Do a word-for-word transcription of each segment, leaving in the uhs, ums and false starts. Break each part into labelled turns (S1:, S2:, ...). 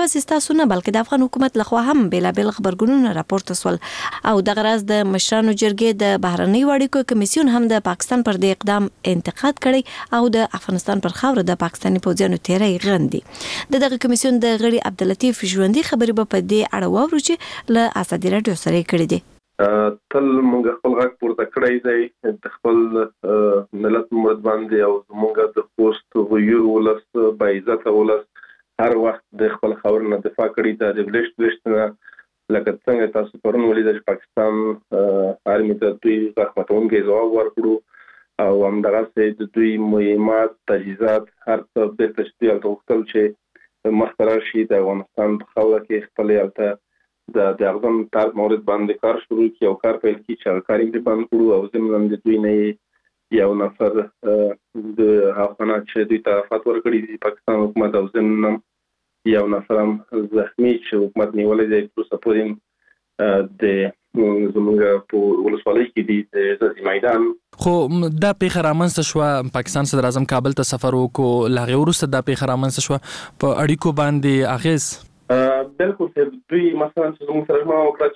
S1: یوازې ستاسو نه بلکې د افغان حکومت لخوا هم بېلابېل خبرګونونه راپورته سول او دغه راز د مشرانو جرګې د بهرنیو اړیکو کمیسیون هم د پاکستان پر دې اقدام انتقاد کړی او د افغانستان پر خاوره د پاکستاني پوځیانو تیری غندي. د دغه کمیسیون د غړي عبداللطیف ژوندي خبرې به په دې اړه واورو چې له ازادي راډیو سره یې کړي دي.
S2: تل موږ خپل غږ پورته کړی دی د خپل ملت مرد باندې او موږ د پوسټ ویو ولس با عزت ولس هر وخت د خپل خاورې نه دفاع کړې ده. د بلشت بلشت نه لکه څنګه تاسو پرون ولیدل چې پاکستان آرمي ته دوی غاښمتونکی ځواب ورکړو او همدغسې د دوی مهمات تجهیزات هر څه بیرته چې دوی هلته غوښتل چې مخته راشي د افغانستان په خاوره کې خپلې هلته د د اقدام تر مورد باندې کار شروع کی او کار پیل کی چې کار یې باندې کړو او زموږ د دوی نه یو نفر د افغان چې دوی ته فتوا ورکړي دي پاکستان حکومت او زموږ یو نفر هم زخمی چې حکومت نیولې دی تر څو پورې د زموږ په ولسوالۍ کې دي د ځاځي میدان.
S3: خو دا پیښه رامنځته شوه پاکستان صدر اعظم کابل ته سفر وکړو له هغې وروسته دا پیښه رامنځته شوه په اړیکو باندې اغېز
S2: بالکل دوی مثلا چې زموږ سره ما وکړه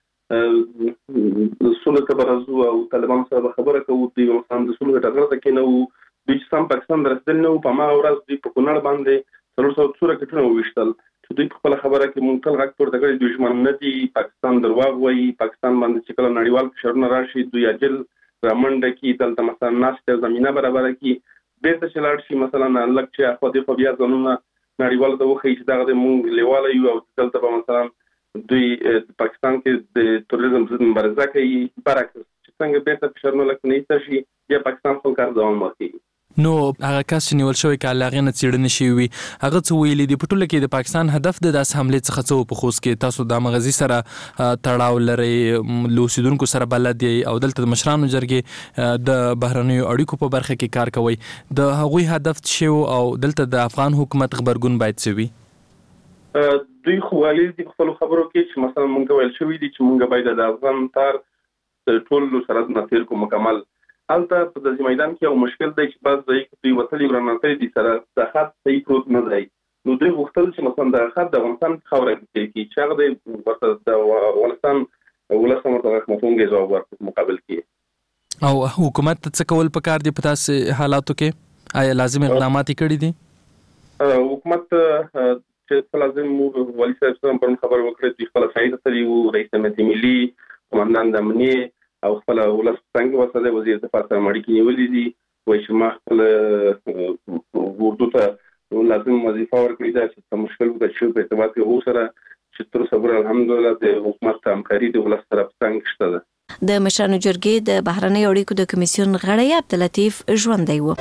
S2: چې د سولې ته به راځو او طالبان سره به خبره کوو. دوی مثلا د سولې ټغر ته کېنو دوی چې سم پاکستان رسېدل نه وو په هماغه ورځ دوی په کونړ باندې څلور سوه څو راکټونه وویشتل چې دوی په خپله خبره کې مونږ تل غږ پورته کړی دوی ژمن نه دي پاکستان درواغ وایي پاکستان باندې چې کله نړیوال فشارونه راشي دوی اجل رامنډه کړي دلته مثلا ناستې زمینه برابره کړي بیرته چې لاړ شي مثلا لږ چې اخوا دېخوا بیا ځانونه نړیوالو ته وښیي چې دغه د مونږ لیواله یو او دلته به مثلا دوی پاکستان کې د تروریزم ضد مبارزه کوي برعکس چې څنګه بیرته فشارونه لکه نه ایسته شي بیا پاکستان خپل کار دوام ورکوي.
S3: نو هغه کس چې نیول شوی که له هغې نه څېړنې شوي وي هغه څه ویلي دي په ټوله کې د پاکستان هدف د داسې حملې څخه څه و په خوست کې تاسو د مغزي سره تړاو لرئ له اوسېدونکو سره بلد یئ او دلته د مشرانو جرګې د بهرنیو اړیکو په برخه کې کار کوئ د هغوی هدف څه شی و او دلته د افغان حکومت غبرګون باید څه وي؟
S2: دوی خو ویلي دي په خپلو خبرو کې چې مثلا مونږ ویل شوي دي چې مونږ باید د افغان تار ټول سرحد نه تېر کړو مکمل. هلته په ځاځي میدان کې یو مشکل دی چې بعض ځایي کې دوی وتلي ورننتلي دي سره د خط صحیح پروت نه دی نو دوی غوښتل چې مثلا د خط د افغانستان خاوره کې کړي چې هغه د ورته د افغانستان ولس هم ورته غاښمتونکی ځواب ورکړي مقابل کې.
S3: او حکومت ته څه کول پکار دي په داسې حالاتو کې؟ آیا لازم اقدامات یې کړي دي؟
S2: حکومت چې لازم والي صاحب سره پرون خبرې وکړې دوی خپله سعید تلي وو رئیس امنیت ملي قمندان د امنیې او خپل ولس څنګه وسله وزیر دفاع سره اړیکې نیولې دي وایي چې ما خپل اردو ته لازم وظیفه ورکړې ده چې څه مشکل وکړي چې په ارتباط کې هو سره چې تر صبر الحمدلله د حکومت همکاري د ولس سره څنګه شته ده.
S1: د مشرانو جرګې د بهرنیو اړیکو د کمیسیون غړی عبداللطیف ژوندی و.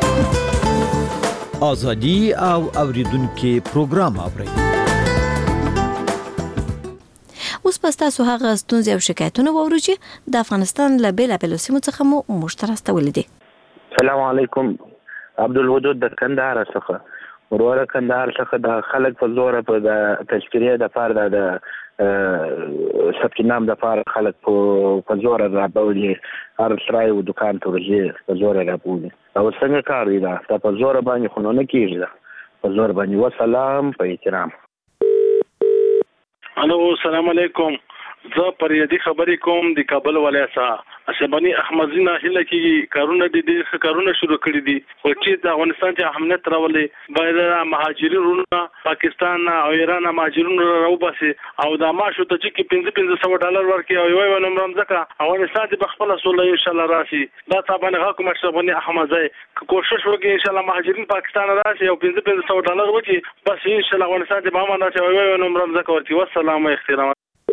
S4: ازادي او اوریدونکو پروګرام اورئ.
S1: اوس په تاسو هغه ستونزې او شکایتونه واورو چې د افغانستان له بېلابېلو سیمو څخه مو موږ ته راستولي دي.
S5: السلام علیکم. عبدالودود د کندهار څخه وروره کندهار څخه د خلک په زوره په د تذکرې دپاره د ثبت نام دپاره خلک په زوره رابولي هر سرای و دکان ته ورځي په زوره رابولي او څنګه کار دی دا په زوره باندې خو نو نه کېږي دا په زوره باندې وسلام په احترام.
S6: الو السلام علیکم. زه پریدي خبرې کوم د کابل ولایت اسبانی احمدزینا هله کې کارونه د دې کارونه شروع کړی دي خو چې د افغانستان ته امنیت راولي باید مهاجرینو پاکستان او ایران مهاجرینو راوباسي او د ماشو ته چې پنځه پنځه سوه ډالر ورکړي او یو یو نمبر ځکه افغانستان ته خپل سولې ان شاء الله راشي دا تابانه حکومت اسبانی احمدزی کوشش وکړي ان شاء الله مهاجرین پاکستان راشي او پنځه پنځه سوه ډالر وکړي بس ان شاء الله افغانستان ته به امن راشي او یو نمبر ځکه ورکړي. والسلام احترام.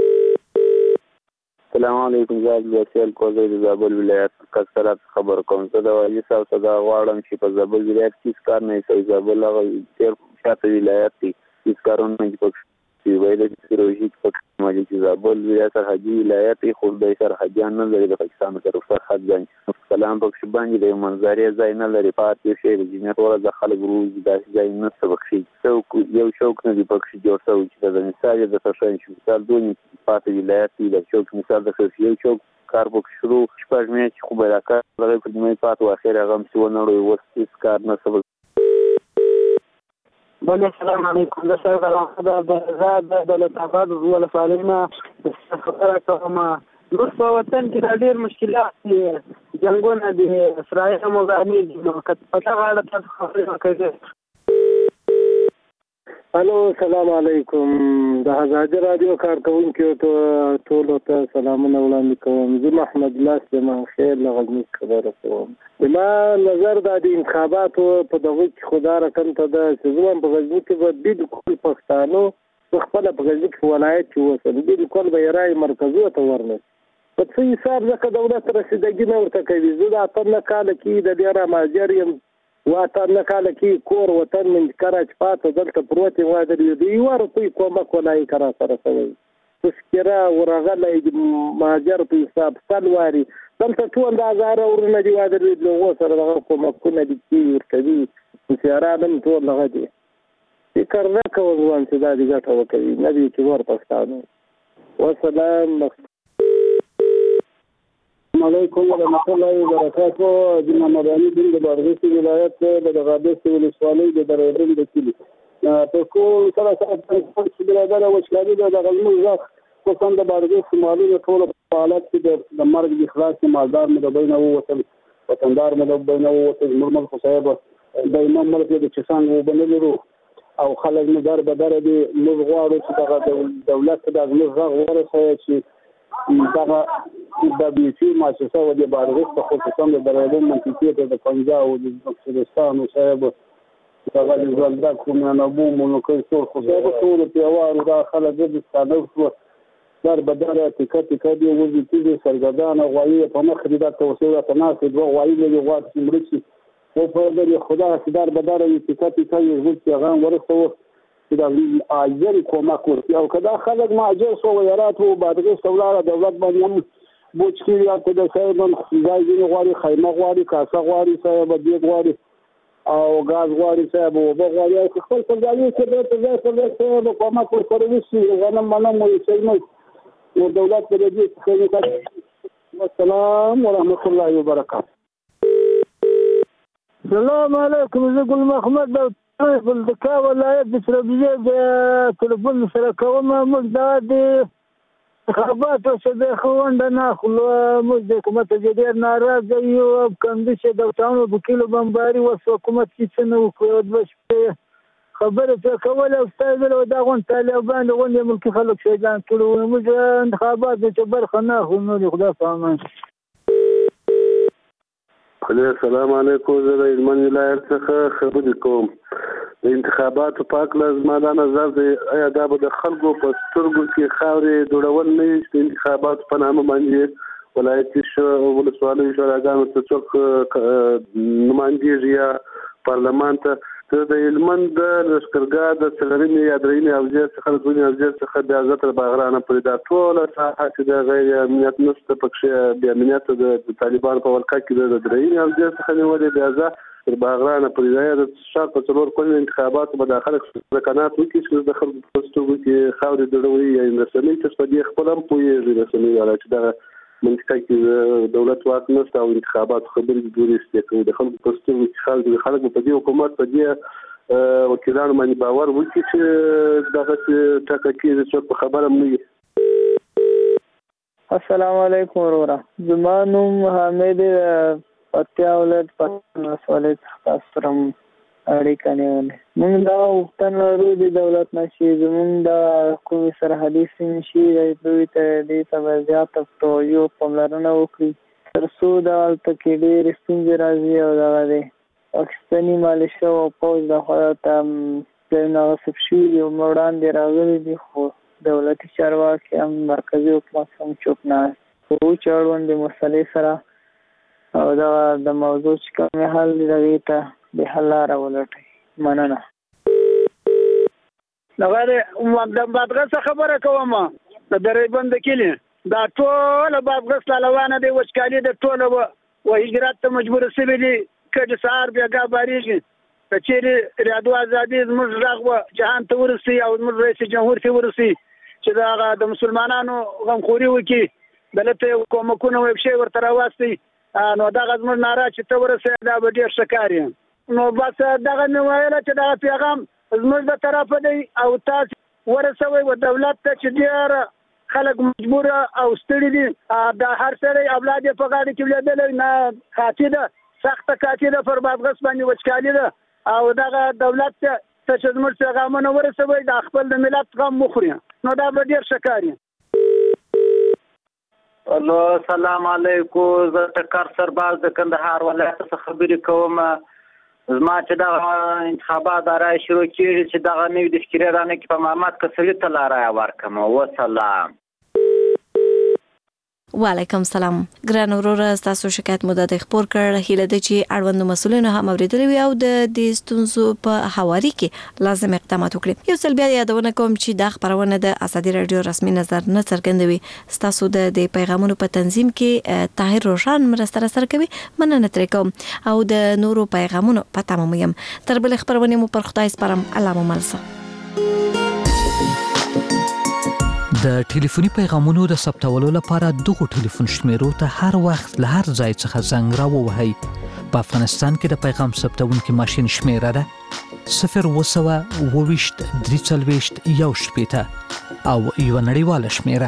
S5: السلام علیکم. زه عبدالوسیل کوزی د زابل ولایت کثرت خبر کوم. زه د والي صاحب ته دا غواړم چې په زابل ولایت کې هېڅ کار نه کوي. زابل هغه ډېر شاته ولایت دی هېڅ کارونه نه دي پکې ویلی چې روژي پکې مالي چې زابل ولایت سرحدي ولایت دی خو دی سرحدیان نه لري د پاکستان طرف سرحد ځای سلام پکې باندې د منظرې ځای نه لري پاتې شی د جنت ولا د خلک روز داسې ځای نه څه پکې یو شوق نه دی پکې جوړ شوی چې د مثال د تشین شو مثال دوی پاتې ولایت دی د شوق مثال د یو شوق کار پکې شروع شپږ میاشتې خو به دا کار دغه په دمې پاتې و اخر هغه هم چې ونړوي اوس هېڅ کار نه څه
S7: بله سلام علیکم. د سر غلام د د دولت آباد ولسوالینا خبره کوم. موږ په وطن کې د ډېر مشکلات دي، جنګونه دي، اسرائیل مغاني دي، نو که په دغه اړه تاسو خبرې وکړئ.
S8: الو سلام علیکم. د آزادي رادیو کارکونکو ته ټولو ته سلامونه وړاندې کوم. زه محمد لاس جمال خیر له غزني خبره کوم. ما نظر د انتخاباتو په دغه کې خدا رقم ته ده چې زموږ په غزني کې به بالکل پښتانه خپل په غزني کې ولایت کې وسل بالکل به رای مرکزي ته ورنه په څه حساب ځکه دولت رسیدګي نه ورته کوي. زه د اتم کال کې د ډیر ماجر یم واتم کال کې کور وطن من کراچ پاته دلته پروت یم وادر دی ورته کومک ولای کرا سره سوي تذکره ورغله ماجر په حساب سلواري دلته ټول د هزار ورونه دی وادر دی نو سره دغه کومکونه دي چې ورکوي چې ارادم ټول لغه دي فکر نه کوم چې دا دي ګټه وکړي نه دي چې ور پښتانه. والسلام
S9: علیکم ورحمۃ اللہ وبرکاتہ. د محمداني دین د بارغیس ولایت د غابس ولسوالۍ د درېدل د کلی په کوم سره سره چې برادر وشلاري د غزنی ځخ په څنګه د بارغیس مالي ټول په حالت کې د مرګ د اخلاص مالدار مې د بینه ووتل وطندار مې د بینه ووتل مرمل خصایب د امام ملک د چسان وبنلو او خلک مې در بدر دي موږ غواړو چې د دولت د غږ ورسوي چې دغه د بیسي مؤسسه و د بارغیس په خصوصا د درېدل منطقې د پنجاب او د پاکستان او صاحب دغه د ځواندا کوم نه بو مونږ کوي ټول خو دا ټول په واره د خلک د ستانو در بدر ټیکټ ټیکټ دی وځي چې سرګردان غوایي په مخ دې د توسعه تناسب دوه غوایي له غواړي مرشي او په دې خدا سدار بدر ټیکټ ټیکټ یو ځل هغه ورسوه د اجر کومک ورته او کدا خلک ما اجر سو ویرات او بادغه سولاره دولت باندې بوچکی یا ته د صاحب ځای دی غواړي خیمه غواړي کاسه غواړي صاحب دې غواړي او غاز غواړي صاحب او بغواړي چې خپل ځای کې د ځای په څیر کومک ورته وشي غنم منم وي چې نو دولت په دې کې کوي. والسلام ورحمۃ اللہ وبرکاتہ.
S7: السلام علیکم. زه ګل محمد بل د کا ولایت د سربیزه د ټلیفون سره کوم. موږ دا د خبراتو څخه د خوند نه خلو موږ د حکومت جدير ناراض یو کندیشه د تاونو په کیلو بمباري وسو حکومت چې نه وکړ بس خبره څه کوله استاد له دا غون طالبان غون ملک خلک شیدان کړو موږ انتخابات چې برخه نه خو نو خدا فهمان.
S8: السلام علیکم. زه د هلمند ولایت څخه خبرې کوم. د انتخاباتو په اړه زما دا نظر دی آیا دا به د خلکو په سترګو کې خاورې دوړول نه وي چې د انتخاباتو په نامه باندې ولایتي ولسوالیو شوراګانو ته څوک نمایندګي یا پارلمان ته د هلمند د لښکرګاه د څلورمې یا درېیمې حوزې څخه د دویمې حوزې څخه د حضرت باغرانه پورې دا ټوله ساحه چې د غیر امنیت نشته پکښې بې امنیته د طالبانو په ولکه کې د درېیمې حوزې څخه نیولې بیا زه تر باغرانه پورې د شاک په څلور کلونو انتخاباتو به دا خلک سکنات وکړي چې د خلکو په سترګو کې خاورې دوړوي یا رسنۍ چې په دې خپل هم پوهېږي رسنۍ والا چې دغه منطقه کې دولت واک نشته او انتخابات خبرې جوړې استې کوي د خلکو په سترګو کې خلک د خلکو په دې حکومت په دې وکیلانو باندې باور وکړي چې دغه ټاکه کېږي چې په خبره هم نه وي.
S7: السلام علیکم وروره. زما نوم حامد پکتیا ولایت پکتیا ولسوالۍ څخه تاسو سره اړیکه نیولې. موږ دا غوښتنه لرو د دولت نه چې زموږ د کومې سرحدي سیمې شي دوی ته دې ته به زیاته توجه پاملرنه وکړي تر څو دلته کې ډېرې ستونزې راځي او دغه دی پاکستاني مالیشه او پوځ لخوا ته ځایونه غصب شوي دي او وړاندې راغلي دي خو دولتي چارواکي هم مرکزي حکومت هم چوپ نه خو وچې اړوندې مسلې سره او دغه د موضوع چې کومې حل دي هغې ته د حل لاره ولټوي. مننه.
S9: د بادغیس خبره کوم د درېبند کلی دا ټول بادغیس لالوانه دی وچکالي د ټول و هجرت ته مجبور شوي دي کله سهار بیا بارېږي که چیرې ریاضو ازادي زموږ غږ به جهان ته ورسي او زموږ رئیس جمهور ته ورسي چې د هغه د مسلمانانو غمخوري وکړي دلته کومکونه ویب شي ورته راواستي نو دغه زموږ ناره چې ته ورسې دا به ډېر ښه کار نو بس دغه مې ویله چې دغه پیغام زموږ د طرفه دی او تاسو ورسوي و دولت ته چې ډېر خلک مجبور او ستړي دي. د هر سړی اولاد په غاړه کې ولیدل نه خاطی ده سخته خاطی ده پر بادغس باندې وچکالي ده او دغه دولت ته چې زموږ پیغامونه ورسوي د خپل د ملت غم مخوري نو دا به ډېر ښه کار وي.
S10: الو سلام علیکم. زه ټکر سرباز د کندهار ولایت څخه خبرې کوم. زما چې دغه انتخابات رای شروع کېږي چې دغه نوي د فکرې رانه کې په محمد کسلي ته لا رای ورکړم. وسلام.
S1: وعلیکم سلام. ګران وروره تاسو شکایت مو د خبر کړ هیله د چې اړوند مسولینو هم اوریدلی وي او د دې ستونزو په حواري کې لازم اقدامات وکړي. یو ځل بیا یادونه کوم چې دا خبرونه د ازادي رادیو رسمي نظر نه څرګندوي. تاسو د دې پیغامونو په تنظیم کې طاهر روشن مرسته سره کوي. مننه ترې کوم او د نورو پیغامونو په تمام یم. تر بل خبرونه مو پر خدای سپارم. الله مو ملسه.
S11: د ټلیفوني پیغامونو د ثبتولو لپاره دغه ټلیفون شمیرو ته هر وخت له هر ځای څخه زنګ راووهئ. په افغانستان کې د پیغام ثبتونکي ماشین شمیره ده صفر وسوه اوويشت درې څلوېښت یو شپېته او یوه نړیواله شمیره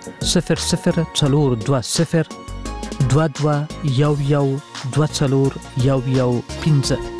S11: صفر صفر څلور دوه صفر دوه دوه یو یو دوه څلور یو یو پنځه.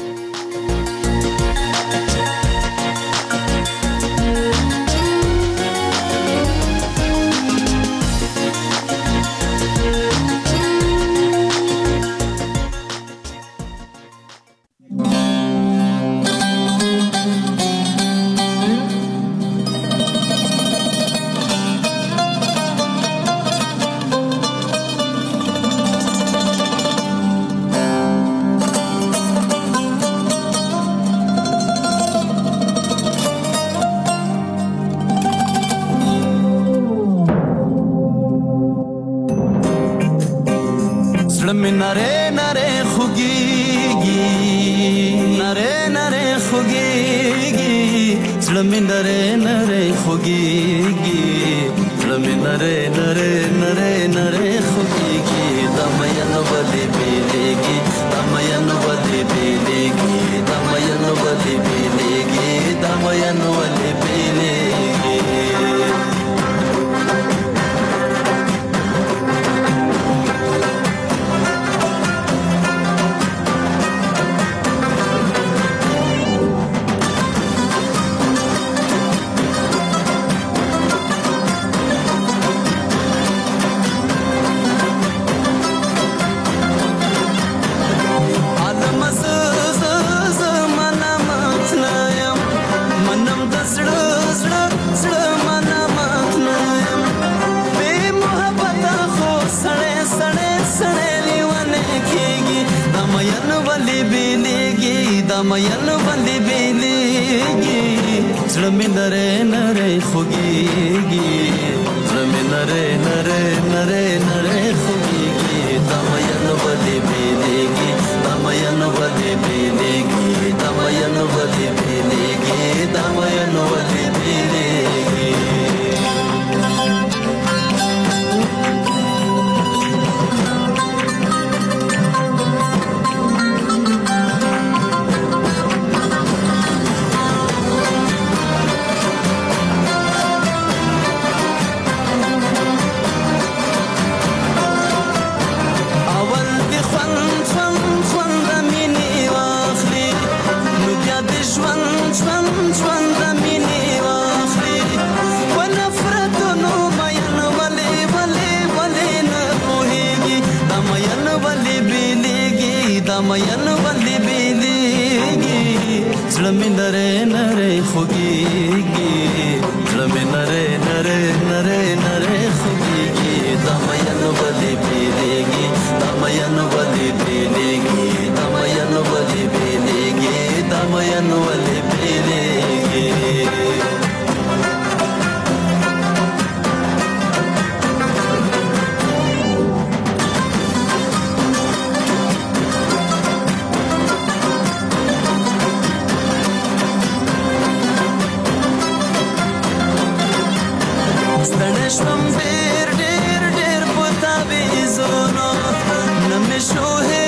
S12: شوم ډېر ډېر ډېر پتا به زونو نم شو